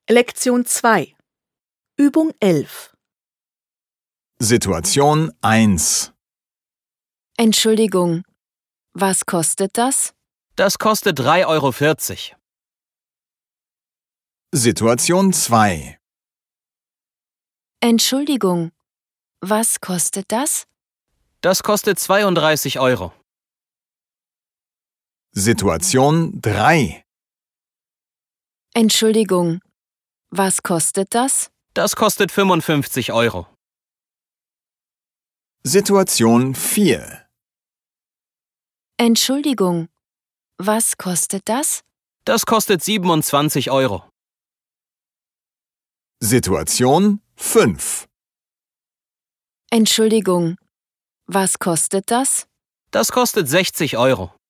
Lektion 2 Übung 11 Situation 1. Entschuldigung, was kostet das? Das kostet 3,40 €. Situation 2. Entschuldigung, was kostet das? Das kostet 32 €. Situation 3. Entschuldigung, was kostet das? Das kostet 55 €. Situation 4. Entschuldigung, was kostet das? Das kostet 27 €. Situation 5. Entschuldigung, was kostet das? Das kostet 60 €.